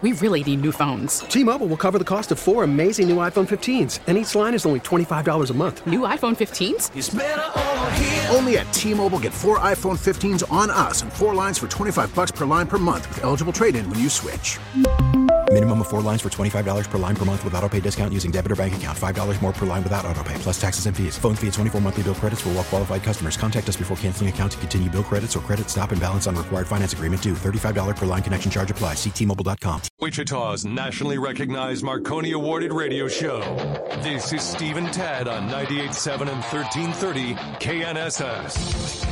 We really need new phones. T-Mobile will cover the cost of 4 amazing new iPhone 15s, and each line is only $25 a month. New iPhone 15s? It's better over here. Only at T-Mobile, get 4 iPhone 15s on us and 4 lines for $25 per line per month with eligible trade-in when you switch. Minimum of 4 lines for $25 per line per month with autopay discount using debit or bank account. $5 more per line without autopay, plus taxes and fees. Phone fee at 24 monthly bill credits for well-qualified customers. Contact us before canceling account to continue bill credits or credit stop and balance on required finance agreement due. $35 per line connection charge applies. See T-Mobile.com. Wichita's nationally recognized Marconi awarded radio show. This is Steve and Tad on 98.7 and 1330 KNSS.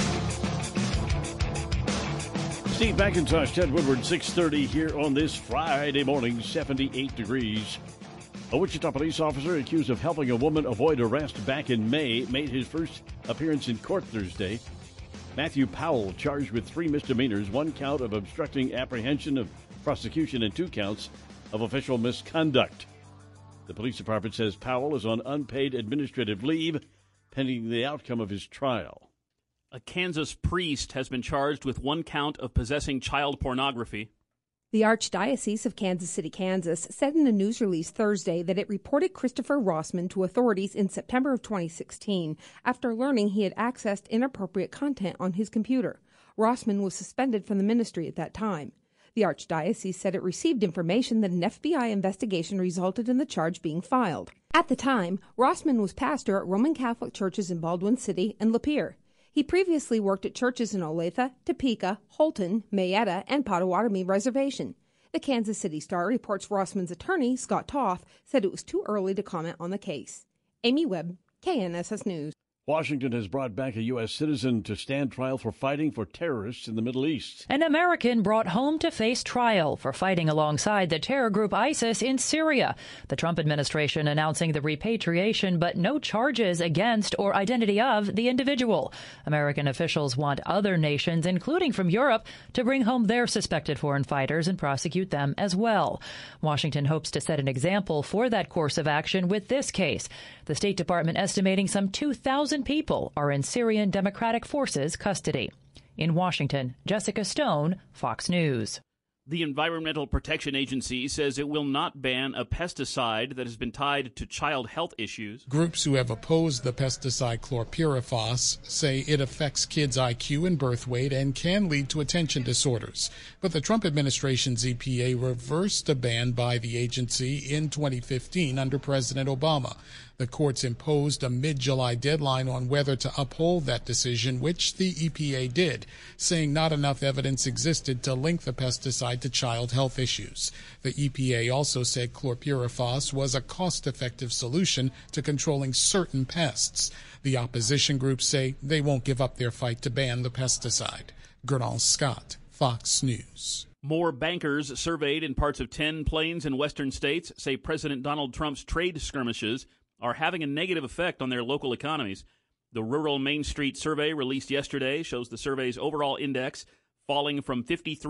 Steve McIntosh, Ted Woodward, 6:30 here on this Friday morning, 78 degrees. A Wichita police officer accused of helping a woman avoid arrest back in May made his first appearance in court Thursday. Matthew Powell charged with 3 misdemeanors, 1 count of obstructing apprehension of prosecution and 2 counts of official misconduct. The police department says Powell is on unpaid administrative leave pending the outcome of his trial. A Kansas priest has been charged with 1 count of possessing child pornography. The Archdiocese of Kansas City, Kansas, said in a news release Thursday that it reported Christopher Rossman to authorities in September of 2016 after learning he had accessed inappropriate content on his computer. Rossman was suspended from the ministry at that time. The Archdiocese said it received information that an FBI investigation resulted in the charge being filed. At the time, Rossman was pastor at Roman Catholic churches in Baldwin City and Lapeer. He previously worked at churches in Olathe, Topeka, Holton, Mayetta, and Potawatomi Reservation. The Kansas City Star reports Rossman's attorney, Scott Toth, said it was too early to comment on the case. Amy Webb, KNSS News. Washington has brought back a U.S. citizen to stand trial for fighting for terrorists in the Middle East. An American brought home to face trial for fighting alongside the terror group ISIS in Syria. The Trump administration announcing the repatriation, but no charges against or identity of the individual. American officials want other nations, including from Europe, to bring home their suspected foreign fighters and prosecute them as well. Washington hopes to set an example for that course of action with this case. The State Department estimating some 2,000 people are in Syrian Democratic Forces custody. In Washington, Jessica Stone, Fox News. The Environmental Protection Agency says it will not ban a pesticide that has been tied to child health issues. Groups who have opposed the pesticide chlorpyrifos say it affects kids' IQ and birth weight and can lead to attention disorders. But the Trump administration's EPA reversed a ban by the agency in 2015 under President Obama. The courts imposed a mid-July deadline on whether to uphold that decision, which the EPA did, saying not enough evidence existed to link the pesticide to child health issues. The EPA also said chlorpyrifos was a cost-effective solution to controlling certain pests. The opposition groups say they won't give up their fight to ban the pesticide. Gernal Scott, Fox News. More bankers surveyed in parts of 10 plains and western states say President Donald Trump's trade skirmishes are having a negative effect on their local economies. The Rural Main Street survey released yesterday shows the survey's overall index falling from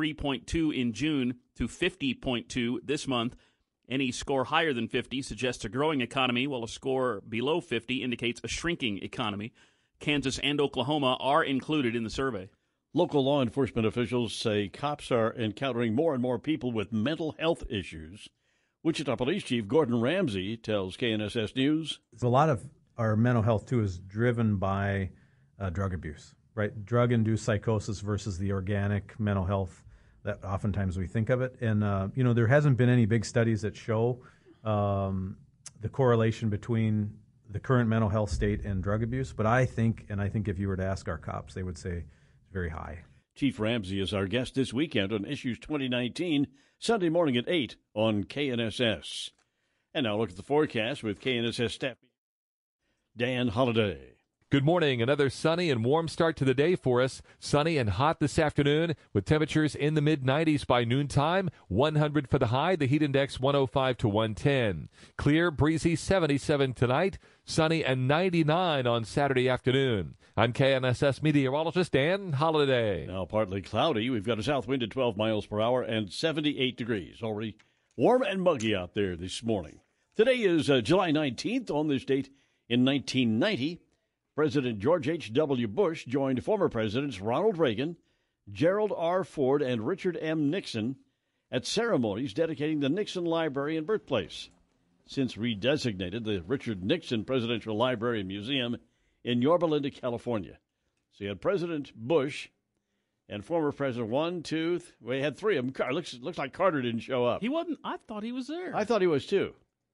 53.2 in June to 50.2 this month. Any score higher than 50 suggests a growing economy, while a score below 50 indicates a shrinking economy. Kansas and Oklahoma are included in the survey. Local law enforcement officials say cops are encountering more and more people with mental health issues. Wichita Police Chief Gordon Ramsey tells KNSS News. A lot of our mental health, too, is driven by drug abuse, right? Drug-induced psychosis versus the organic mental health that oftentimes we think of it. And, there hasn't been any big studies that show the correlation between the current mental health state and drug abuse. But I think if you were to ask our cops, they would say it's very high. Chief Ramsey is our guest this weekend on Issues 2019, Sunday morning at 8 on KNSS. And now look at the forecast with KNSS staff Dan Holliday. Good morning. Another sunny and warm start to the day for us. Sunny and hot this afternoon with temperatures in the mid-90s by noontime. 100 for the high, the heat index 105 to 110. Clear, breezy 77 tonight. Sunny and 99 on Saturday afternoon. I'm KNSS meteorologist Dan Holliday. Now partly cloudy. We've got a south wind at 12 miles per hour and 78 degrees. Already warm and muggy out there this morning. Today is July 19th. On this date in 1990, President George H.W. Bush joined former presidents Ronald Reagan, Gerald R. Ford, and Richard M. Nixon at ceremonies dedicating the Nixon Library and birthplace. Since redesignated the Richard Nixon Presidential Library and Museum in Yorba Linda, California. So you had President Bush and former President we had three of them. Looks like Carter didn't show up. He wasn't. I thought he was there. I thought he was too.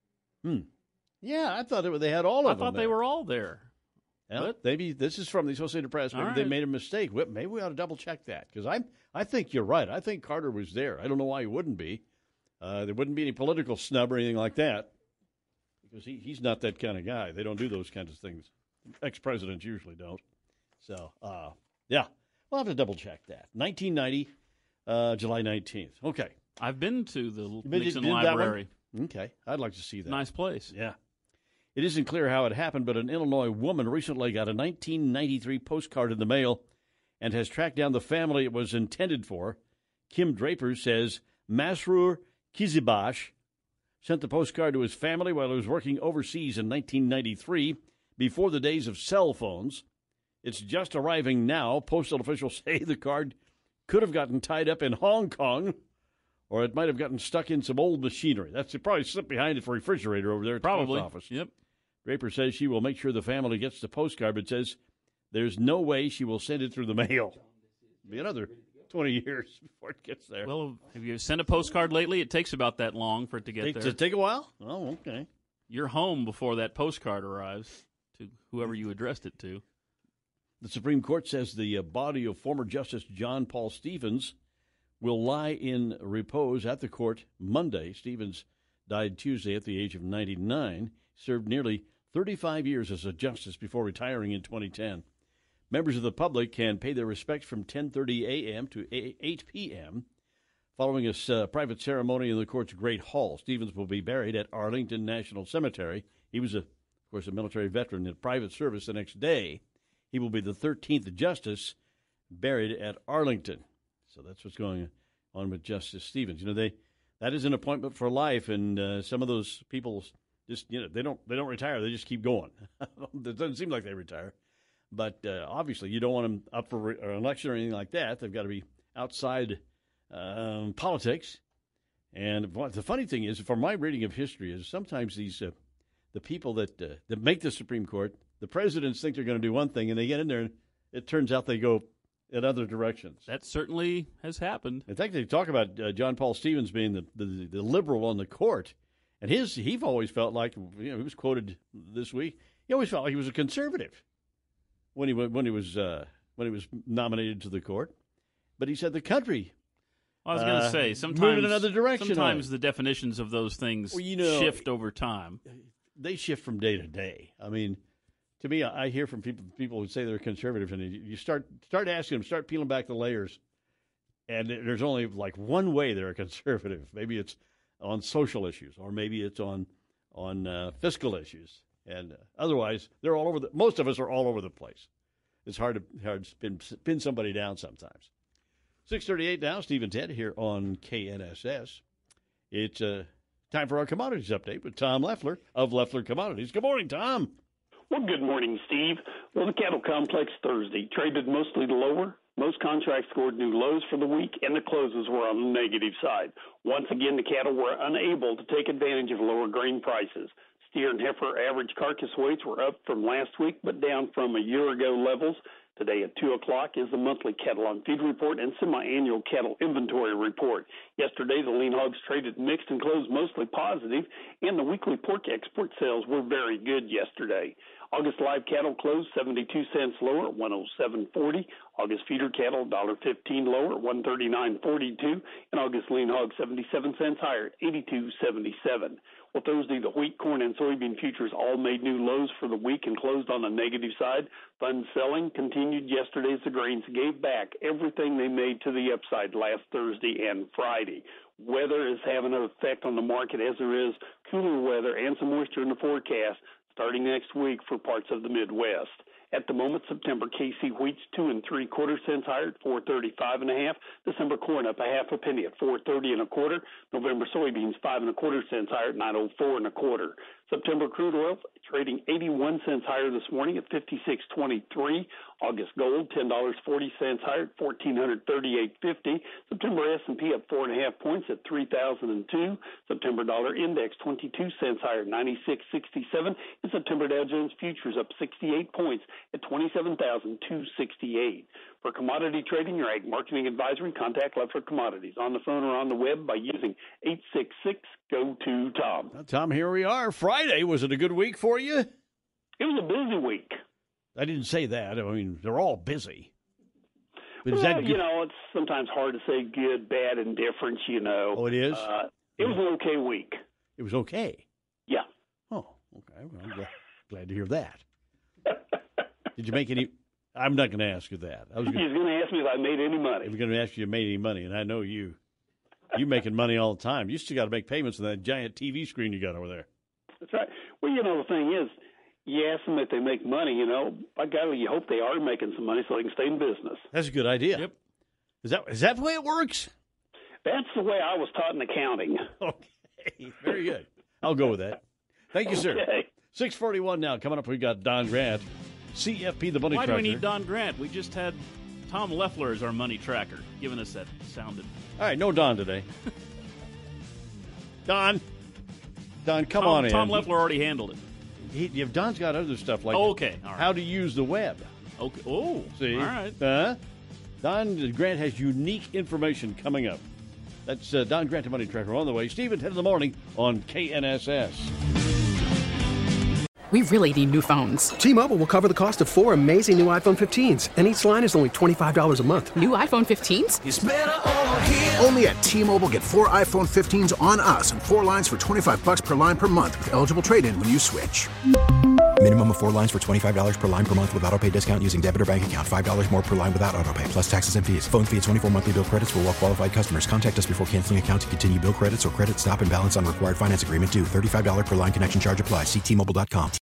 Yeah, I thought they had all of them. I thought they were all there. Well, maybe this is from the Associated Press. Maybe they made a mistake. Maybe we ought to double check that because I think you're right. I think Carter was there. I don't know why he wouldn't be. There wouldn't be any political snub or anything like that because he's not that kind of guy. They don't do those kinds of things. Ex-presidents usually don't. So, yeah, we'll have to double check that. 1990, July 19th. Okay. I've been to the Nixon Library. Okay. I'd like to see that. Nice place. Yeah. It isn't clear how it happened, but an Illinois woman recently got a 1993 postcard in the mail and has tracked down the family it was intended for. Kim Draper says Masroor Kizibash sent the postcard to his family while he was working overseas in 1993, before the days of cell phones. It's just arriving now. Postal officials say the card could have gotten tied up in Hong Kong, or it might have gotten stuck in some old machinery. It probably slipped behind the refrigerator over there at the post office. Yep. Draper says she will make sure the family gets the postcard, but says there's no way she will send it through the mail. It'll be another 20 years before it gets there. Well, have you sent a postcard lately? It takes about that long for it to get there. Does it take a while? Oh, okay. You're home before that postcard arrives to whoever you addressed it to. The Supreme Court says the body of former Justice John Paul Stevens will lie in repose at the court Monday. Stevens died Tuesday at the age of 99, served nearly 35 years as a justice before retiring in 2010. Members of the public can pay their respects from 10:30 a.m. to 8 p.m. Following a private ceremony in the court's Great Hall, Stevens will be buried at Arlington National Cemetery. He was, of course, a military veteran in private service the next day. He will be the 13th justice buried at Arlington. So that's what's going on with Justice Stevens. You know, that is an appointment for life, and some of those people just, they don't retire. They just keep going. It doesn't seem like they retire. But obviously, you don't want them up for an election or anything like that. They've got to be outside politics. And the funny thing is, from my reading of history, is sometimes these the people that make the Supreme Court, the presidents think they're going to do one thing, and they get in there, and it turns out they go in other directions. That certainly has happened. In fact, they talk about John Paul Stevens being the liberal on the court, and he always felt like, he was quoted this week, he always felt like he was a conservative when he was nominated to the court. But he said the country. I was going to say, sometimes moved in another direction. Sometimes the definitions of those things shift over time. They shift from day to day. I mean, to me, I hear from people who say they're conservative, and you start asking them, start peeling back the layers, and there's only like one way they're a conservative. Maybe it's on social issues, or maybe it's on fiscal issues, and otherwise they're all over. Most of us are all over the place. It's hard to pin somebody down sometimes. 6:38 now. Steve and Ted here on KNSS. It's time for our commodities update with Tom Leffler of Leffler Commodities. Good morning, Tom. Well, good morning, Steve. Well, the cattle complex Thursday traded mostly lower. Most contracts scored new lows for the week, and the closes were on the negative side. Once again, the cattle were unable to take advantage of lower grain prices. Steer and heifer average carcass weights were up from last week, but down from a year ago levels. Today at 2 o'clock is the monthly cattle on feed report and semi-annual cattle inventory report. Yesterday, the lean hogs traded mixed and closed mostly positive, and the weekly pork export sales were very good yesterday. August live cattle closed 72 cents lower at 107.40. August feeder cattle $1.15 lower at 139.42. And August lean hog 77 cents higher at 82.77. Well, Thursday, the wheat, corn, and soybean futures all made new lows for the week and closed on the negative side. Fund selling continued yesterday as the grains gave back everything they made to the upside last Thursday and Friday. Weather is having an effect on the market as there is cooler weather and some moisture in the forecast starting next week for parts of the Midwest. At the moment, September KC wheat's 2 3/4 cents higher at 4.35 1/2. December corn up 1/2 penny at 4.30 1/4. November soybeans 5 1/4 cents higher at 9.04 1/4. September crude oil trading 81 cents higher this morning at 56.23. August gold $10.40 higher at 1438.50. September S&P up 4.5 points at 3,002. September dollar index 22 cents higher at 96.67. And September Dow Jones futures up 68 points at 27,268. For commodity trading or ag marketing advisory, contact Leffler Commodities on the phone or on the web by using 866-GO-TO-TOM. Well, Tom, here we are. Friday. Was it a good week for you? It was a busy week. I didn't say that. I mean, they're all busy. But well, is that good? It's sometimes hard to say good, bad, indifference, Oh, it is? It was an okay week. It was okay? Yeah. Oh, okay. Well, I'm glad to hear that. Did you make any... I'm not going to ask you that. He's going to ask me if I made any money. I'm going to ask you if you made any money, and I know you making money all the time. You still got to make payments on that giant TV screen you got over there. That's right. Well, the thing is, you ask them if they make money, by golly, you hope they are making some money so they can stay in business. That's a good idea. Yep. Is that the way it works? That's the way I was taught in accounting. Okay. Very good. I'll go with that. Thank you, sir. 6:41 now. Coming up, we got Don Grant, CFP, the money Why tracker. do we need Don Grant? We just had Tom Leffler as our money tracker, giving us that sounded. All right, no Don today. Don, come on in. Tom Leffler already handled it. Don's got other stuff like okay, all right. How to use the web. Okay. Oh, see, all right. Don Grant has unique information coming up. That's Don Grant, the money tracker, on the way. Steve at 10 in the morning on KNSS. We really need new phones. T-Mobile will cover the cost of 4 amazing new iPhone 15s, and each line is only $25 a month. New iPhone 15s? It's better over here. Only at T-Mobile, get 4 iPhone 15s on us and 4 lines for $25 per line per month with eligible trade-in when you switch. Minimum of 4 lines for $25 per line per month with autopay discount using debit or bank account. $5 more per line without autopay, plus taxes and fees. Phone fee at 24 monthly bill credits for well-qualified customers. Contact us before canceling account to continue bill credits or credit stop and balance on required finance agreement due. $35 per line connection charge applies. See T-Mobile.com.